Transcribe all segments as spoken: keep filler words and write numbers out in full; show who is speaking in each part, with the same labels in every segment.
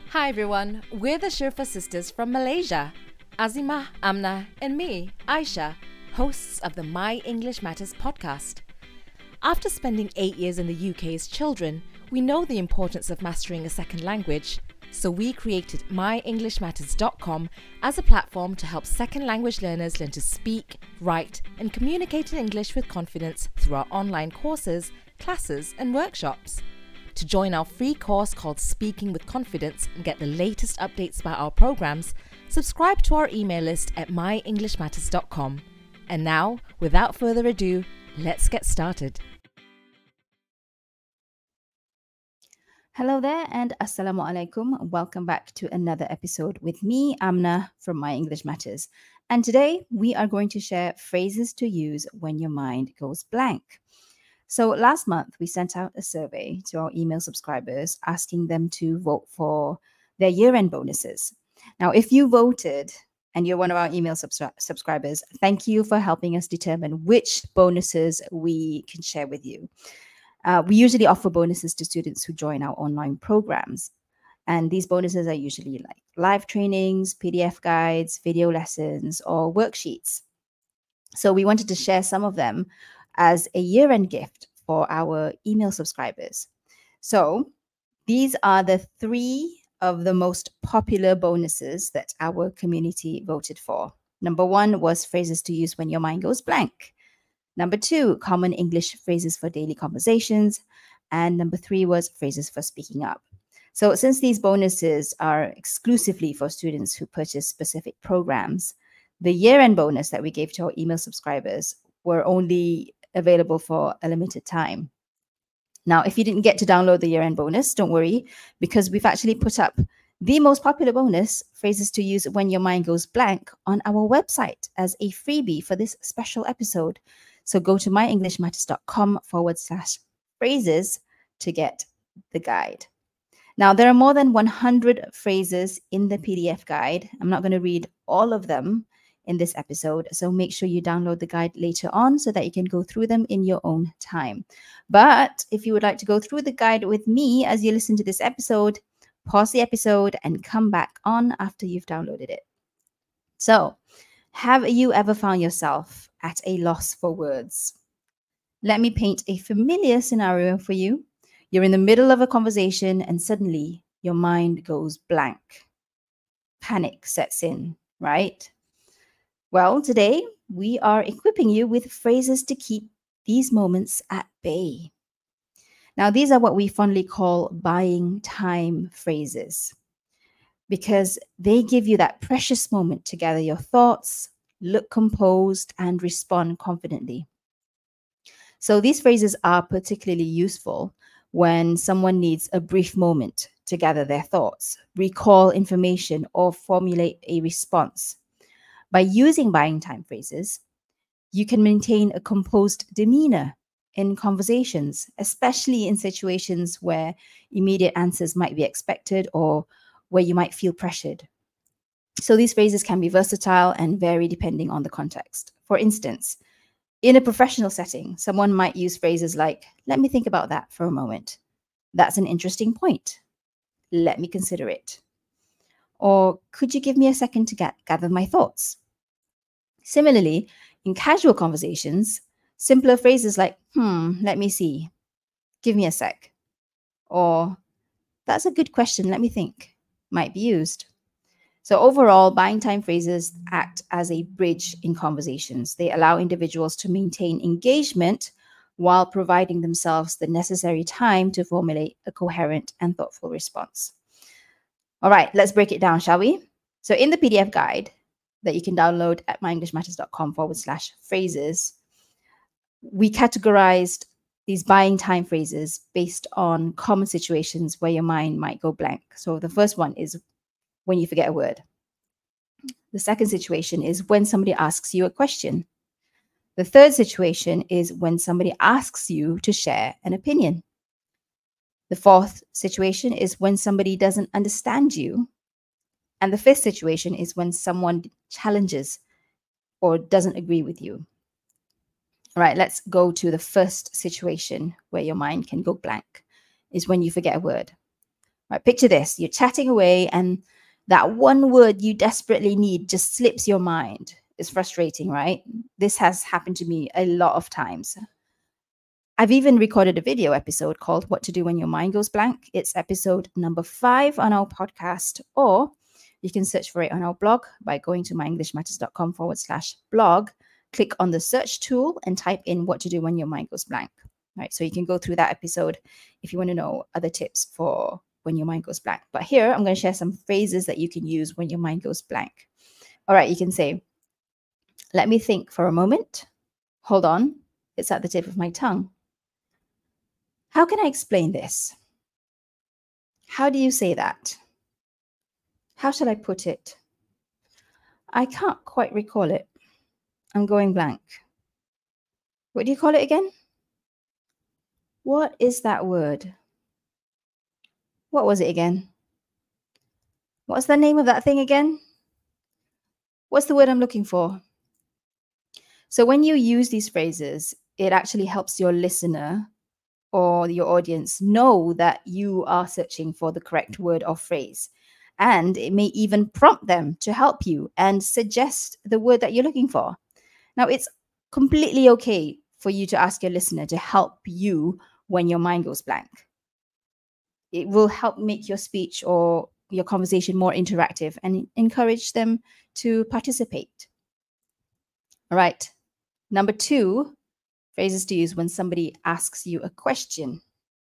Speaker 1: Hi everyone, we're the Shirfa sisters from Malaysia. Azima, Amna, and me, Aisha, hosts of the My English Matters podcast. After spending eight years in the U K as children, we know the importance of mastering a second language, so we created my english matters dot com as a platform to help second language learners learn to speak, write, and communicate in English with confidence through our online courses, classes, and workshops. To join our free course called Speaking with Confidence and get the latest updates about our programs, subscribe to our email list at my english matters dot com. And now, without further ado, let's get started.
Speaker 2: Hello there and Assalamu alaikum. Welcome back to another episode with me, Amna from My English Matters. And today we are going to share phrases to use when your mind goes blank. So last month, we sent out a survey to our email subscribers asking them to vote for their year-end bonuses. Now, if you voted and you're one of our email subscri- subscribers, thank you for helping us determine which bonuses we can share with you. Uh, we usually offer bonuses to students who join our online programs. And these bonuses are usually like live trainings, P D F guides, video lessons, or worksheets. So we wanted to share some of them as a year-end gift for our email subscribers. So these are the three of the most popular bonuses that our community voted for. Number one was phrases to use when your mind goes blank. Number two, common English phrases for daily conversations. And number three was phrases for speaking up. So since these bonuses are exclusively for students who purchase specific programs, the year-end bonus that we gave to our email subscribers were only available for a limited time. Now, if you didn't get to download the year-end bonus, don't worry, because we've actually put up the most popular bonus, phrases to use when your mind goes blank, on our website as a freebie for this special episode. So go to my english matters dot com forward slash phrases to get the guide. Now, there are more than one hundred phrases in the P D F guide. I'm not going to read all of them in this episode, so make sure you download the guide later on so that you can go through them in your own time. But if you would like to go through the guide with me as you listen to this episode, pause the episode and come back on after you've downloaded it. So, have you ever found yourself at a loss for words? Let me paint a familiar scenario for you. You're in the middle of a conversation and suddenly your mind goes blank. Panic sets in, right? Well, today we are equipping you with phrases to keep these moments at bay. Now, these are what we fondly call buying time phrases, because they give you that precious moment to gather your thoughts, look composed, and respond confidently. So these phrases are particularly useful when someone needs a brief moment to gather their thoughts, recall information, or formulate a response. By using buying time phrases, you can maintain a composed demeanor in conversations, especially in situations where immediate answers might be expected or where you might feel pressured. So these phrases can be versatile and vary depending on the context. For instance, in a professional setting, someone might use phrases like, "Let me think about that for a moment. That's an interesting point. Let me consider it." Or, "Could you give me a second to get, gather my thoughts?" Similarly, in casual conversations, simpler phrases like, "Hmm, let me see. Give me a sec." Or, "That's a good question. Let me think," might be used. So overall, buying time phrases act as a bridge in conversations. They allow individuals to maintain engagement while providing themselves the necessary time to formulate a coherent and thoughtful response. All right, let's break it down, shall we? So in the P D F guide that you can download at my english matters dot com forward slash phrases, we categorized these buying time phrases based on common situations where your mind might go blank. So the first one is when you forget a word. The second situation is when somebody asks you a question. The third situation is when somebody asks you to share an opinion. The fourth situation is when somebody doesn't understand you. And the fifth situation is when someone challenges or doesn't agree with you. All right, let's go to the first situation where your mind can go blank, is when you forget a word. Right? Picture this. You're chatting away and that one word you desperately need just slips your mind. It's frustrating, right? This has happened to me a lot of times. I've even recorded a video episode called What to Do When Your Mind Goes Blank. It's episode number five on our podcast, or you can search for it on our blog by going to myenglishmatters.com forward slash blog. Click on the search tool and type in what to do when your mind goes blank. Right, so you can go through that episode if you want to know other tips for when your mind goes blank. But here, I'm going to share some phrases that you can use when your mind goes blank. All right, you can say, let me think for a moment. Hold on, it's at the tip of my tongue. How can I explain this? How do you say that? How shall I put it? I can't quite recall it. I'm going blank. What do you call it again? What is that word? What was it again? What's the name of that thing again? What's the word I'm looking for? So when you use these phrases, it actually helps your listener or your audience know that you are searching for the correct word or phrase. And it may even prompt them to help you and suggest the word that you're looking for. Now, it's completely okay for you to ask your listener to help you when your mind goes blank. It will help make your speech or your conversation more interactive and encourage them to participate. All right. Number two, phrases to use when somebody asks you a question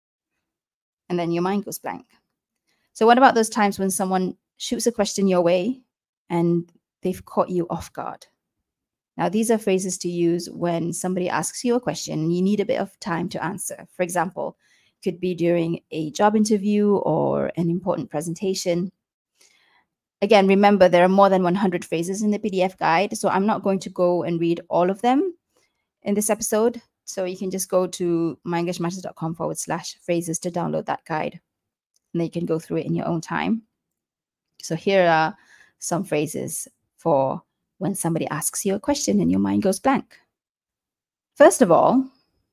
Speaker 2: and then your mind goes blank. So what about those times when someone shoots a question your way and they've caught you off guard? Now, these are phrases to use when somebody asks you a question and you need a bit of time to answer. For example, it could be during a job interview or an important presentation. Again, remember, there are more than one hundred phrases in the P D F guide, so I'm not going to go and read all of them in this episode. So you can just go to myenglishmatters.com forward slash phrases to download that guide. And then you can go through it in your own time. So here are some phrases for when somebody asks you a question and your mind goes blank. First of all,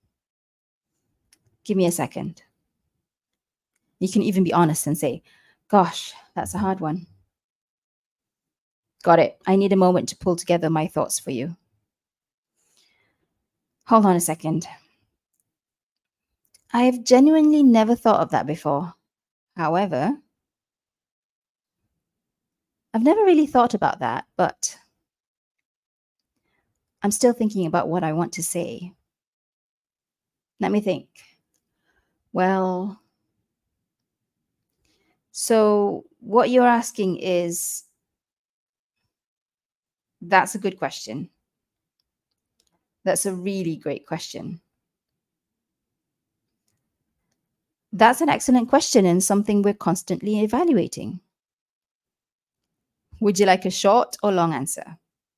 Speaker 2: give me a second. You can even be honest and say, gosh, that's a hard one. Got it. I need a moment to pull together my thoughts for you. Hold on a second. I have genuinely never thought of that before. However, I've never really thought about that, but I'm still thinking about what I want to say. Let me think. Well, so what you're asking is, that's a good question. That's a really great question. That's an excellent question and something we're constantly evaluating. Would you like a short or long answer?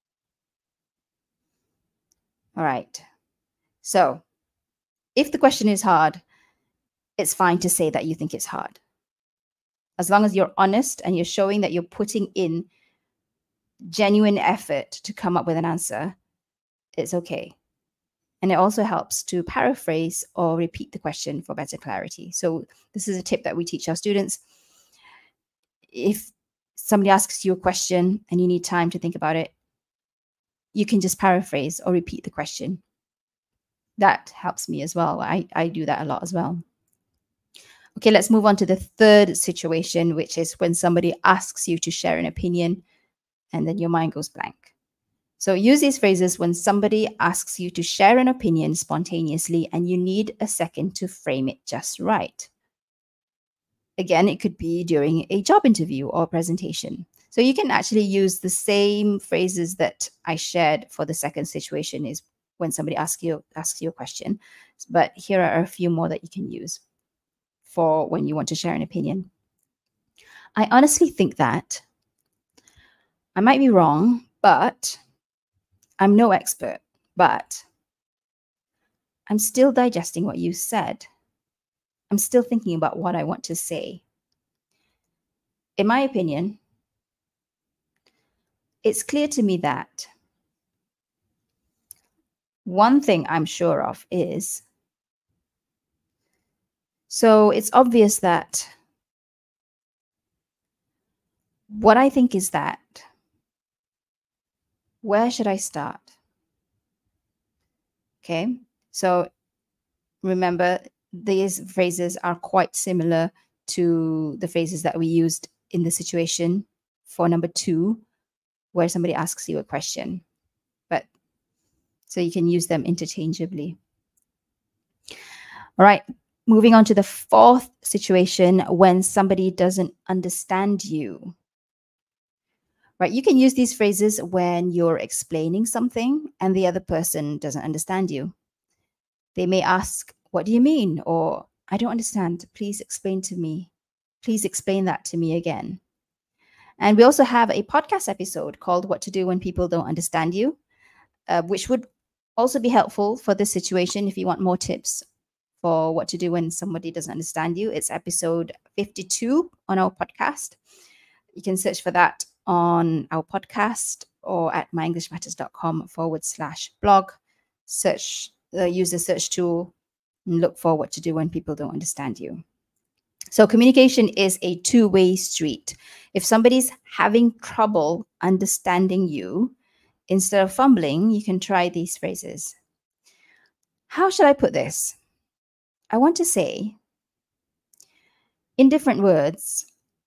Speaker 2: All right. So if the question is hard, it's fine to say that you think it's hard. As long as you're honest and you're showing that you're putting in genuine effort to come up with an answer, it's okay. And it also helps to paraphrase or repeat the question for better clarity. So this is a tip that we teach our students. If somebody asks you a question and you need time to think about it, you can just paraphrase or repeat the question. That helps me as well. I, I do that a lot as well. Okay, let's move on to the third situation, which is when somebody asks you to share an opinion and then your mind goes blank. So use these phrases when somebody asks you to share an opinion spontaneously and you need a second to frame it just right. Again, it could be during a job interview or presentation. So you can actually use the same phrases that I shared for the second situation, is when somebody asks you, asks you a question. But here are a few more that you can use for when you want to share an opinion. I honestly think that. I might be wrong, but I'm no expert, but I'm still digesting what you said. I'm still thinking about what I want to say. In my opinion, it's clear to me that one thing I'm sure of is, so it's obvious that what I think is that, where should I start? Okay, so remember, these phrases are quite similar to the phrases that we used in the situation for number two, where somebody asks you a question. But so you can use them interchangeably. All right, moving on to the fourth situation, when somebody doesn't understand you. Right, you can use these phrases when you're explaining something and the other person doesn't understand you. They may ask, "What do you mean?" Or, "I don't understand. Please explain to me. Please explain that to me again." And we also have a podcast episode called "What to Do When People Don't Understand You," uh, which would also be helpful for this situation if you want more tips for what to do when somebody doesn't understand you. It's episode fifty-two on our podcast. You can search for that on our podcast or at myenglishmatters.com forward slash blog. Search, uh, use the search tool and look for what to do when people don't understand you. So communication is a two-way street. If somebody's having trouble understanding you, instead of fumbling, you can try these phrases. How should I put this? I want to say, in different words,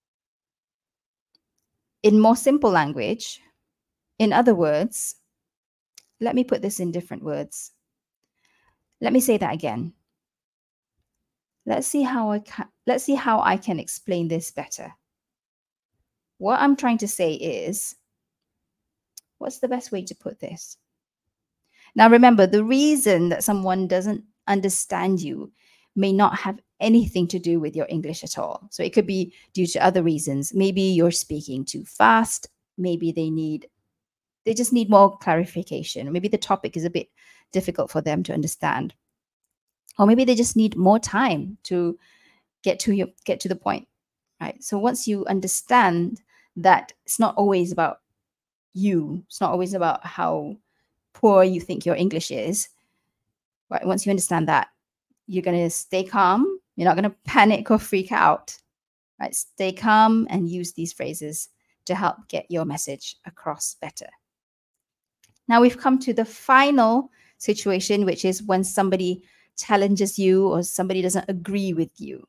Speaker 2: in more simple language, in other words, let me put this in different words. Let me say that again. Let's see how I can, let's see how I can explain this better. What I'm trying to say is, what's the best way to put this? Now, remember, the reason that someone doesn't understand you may not have anything to do with your English at all. So it could be due to other reasons. Maybe you're speaking too fast. Maybe they need, they just need more clarification. Maybe the topic is a bit difficult for them to understand. Or maybe they just need more time to get to your, get to the point, right? So once you understand that it's not always about you, it's not always about how poor you think your English is, right? Once you understand that, you're going to stay calm. You're not going to panic or freak out, right? Stay calm and use these phrases to help get your message across better. Now we've come to the final situation, which is when somebody challenges you or somebody doesn't agree with you.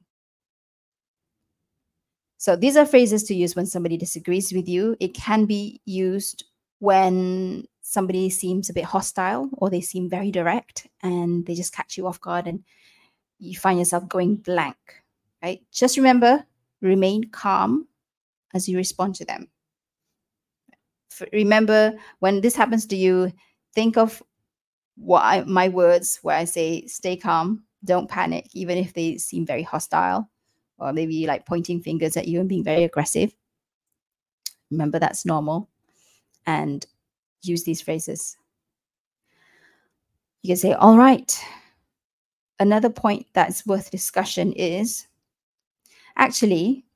Speaker 2: So these are phrases to use when somebody disagrees with you. It can be used when somebody seems a bit hostile or they seem very direct and they just catch you off guard and you find yourself going blank, right? Just remember, remain calm as you respond to them. Remember, when this happens to you, think of what I, my words where I say, stay calm, don't panic, even if they seem very hostile or maybe like pointing fingers at you and being very aggressive. Remember, that's normal. And use these phrases. You can say, all right. Another point that's worth discussion is, actually,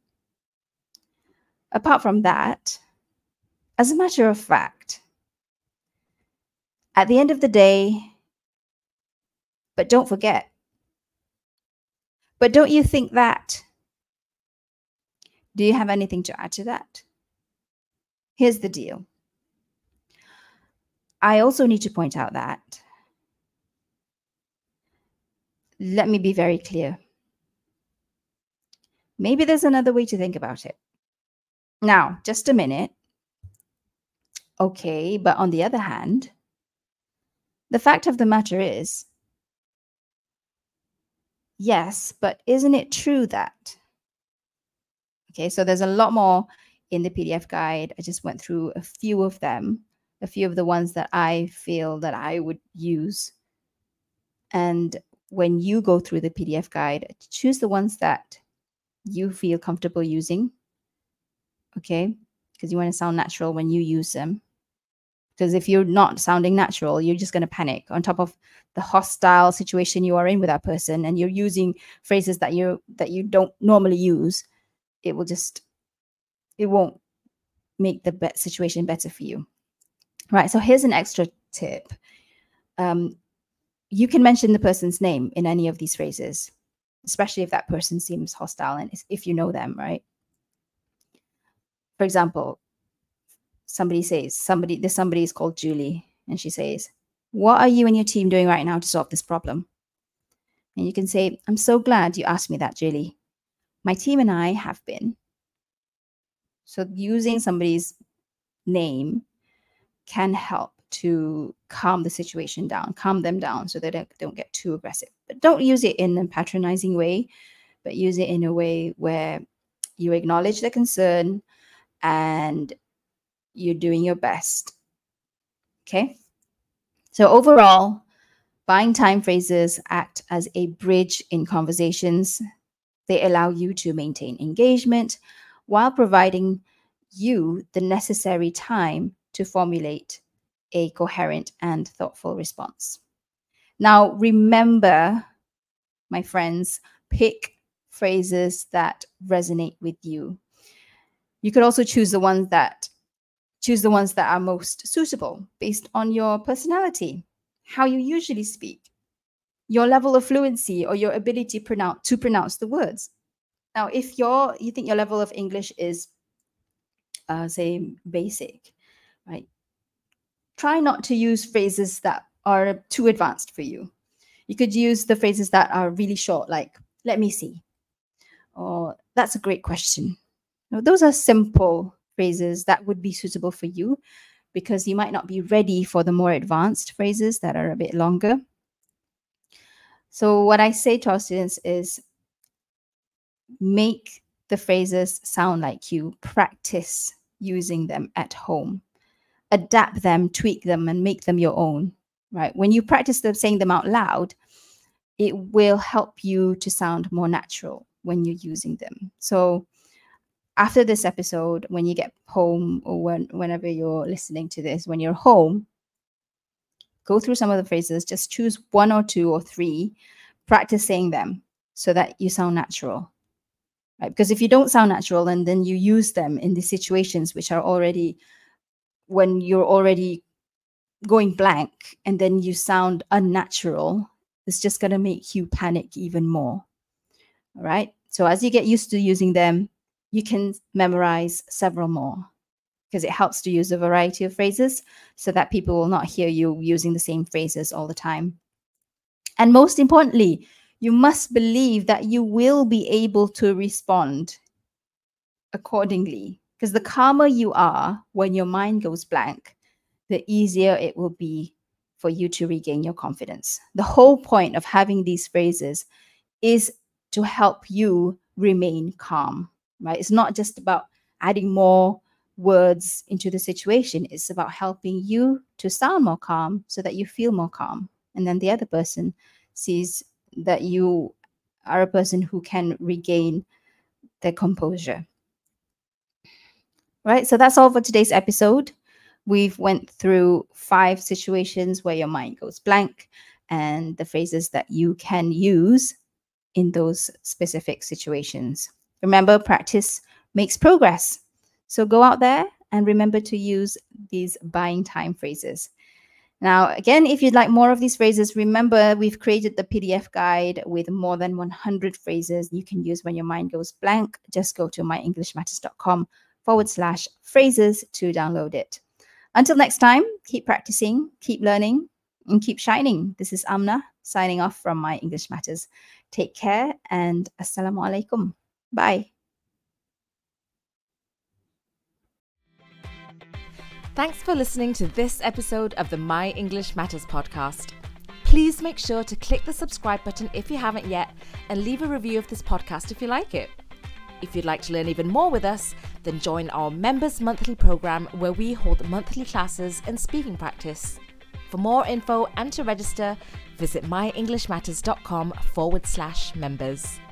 Speaker 2: apart from that, as a matter of fact, at the end of the day, but don't forget, but don't you think that? Do you have anything to add to that? Here's the deal. I also need to point out that, let me be very clear. Maybe there's another way to think about it. Now, just a minute. Okay, but on the other hand, the fact of the matter is, yes, but isn't it true that? Okay, so there's a lot more in the P D F guide. I just went through a few of them, a few of the ones that I feel that I would use. And when you go through the P D F guide, choose the ones that you feel comfortable using, okay? Because you want to sound natural when you use them. Because if you're not sounding natural, you're just going to panic on top of the hostile situation you are in with that person, and you're using phrases that you that you don't normally use. It will just, it won't make the be- situation better for you. Right, so here's an extra tip. Um, you can mention the person's name in any of these phrases, especially if that person seems hostile and if you know them, right? For example, somebody says, somebody, this somebody is called Julie, and she says, what are you and your team doing right now to solve this problem? And you can say, I'm so glad you asked me that, Julie. My team and I have been. So using somebody's name can help to calm the situation down, calm them down so that they don't get too aggressive. But don't use it in a patronizing way, but use it in a way where you acknowledge the concern and you're doing your best. Okay? So overall, buying time phrases act as a bridge in conversations. They allow you to maintain engagement while providing you the necessary time to formulate a coherent and thoughtful response. Now, remember, my friends, pick phrases that resonate with you. You could also choose the ones that choose the ones that are most suitable based on your personality, how you usually speak, your level of fluency, or your ability pronounce, to pronounce the words. Now, if you're, you think your level of English is, uh, say, basic, right? Try not to use phrases that are too advanced for you. You could use the phrases that are really short, like, let me see, or that's a great question. Now, those are simple phrases that would be suitable for you because you might not be ready for the more advanced phrases that are a bit longer. So what I say to our students is make the phrases sound like you. Practice using them at home. Adapt them, tweak them, and make them your own, right? When you practice them, saying them out loud, it will help you to sound more natural when you're using them. So after this episode, when you get home or when, whenever you're listening to this, when you're home, go through some of the phrases, just choose one or two or three, practice saying them so that you sound natural, right? Because if you don't sound natural and then you use them in the situations which are already, when you're already going blank and then you sound unnatural, it's just going to make you panic even more, all right? So as you get used to using them, you can memorize several more because it helps to use a variety of phrases so that people will not hear you using the same phrases all the time. And most importantly, you must believe that you will be able to respond accordingly, because the calmer you are when your mind goes blank, the easier it will be for you to regain your confidence. The whole point of having these phrases is to help you remain calm. Right? It's not just about adding more words into the situation. It's about helping you to sound more calm so that you feel more calm. And then the other person sees that you are a person who can regain their composure. Right? So that's all for today's episode. We've went through five situations where your mind goes blank and the phrases that you can use in those specific situations. Remember, practice makes progress. So go out there and remember to use these buying time phrases. Now, again, if you'd like more of these phrases, remember we've created the P D F guide with more than one hundred phrases you can use when your mind goes blank. Just go to myenglishmatters.com forward slash phrases to download it. Until next time, keep practicing, keep learning, and keep shining. This is Amna signing off from My English Matters. Take care and assalamu alaikum. Bye.
Speaker 1: Thanks for listening to this episode of the My English Matters podcast. Please make sure to click the subscribe button if you haven't yet and leave a review of this podcast if you like it. If you'd like to learn even more with us, then join our members monthly program where we hold monthly classes and speaking practice. For more info and to register, visit myenglishmatters.com forward slash members.